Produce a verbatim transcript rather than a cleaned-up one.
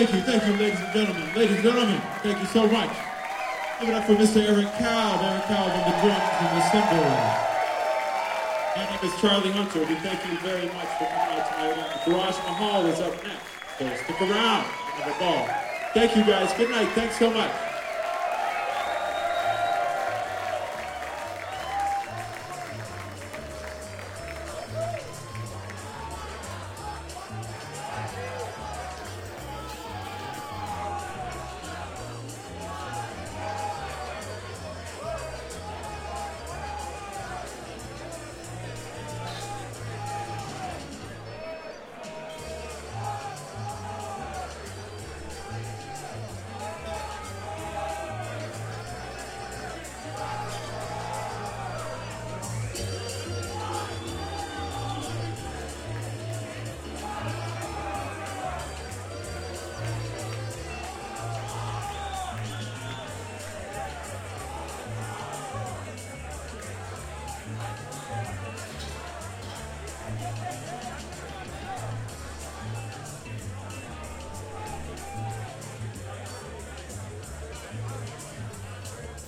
Thank you, thank you, ladies and gentlemen. Ladies and gentlemen, thank you so much. Give it up for Mister Eric Cobb. Eric Cobb on the drums and the cymbals. My name is Charlie Hunter. We thank you very much for coming out tonight. Garage Mahal is up next. So stick around. Have a ball. Thank you guys. Good night. Thanks so much.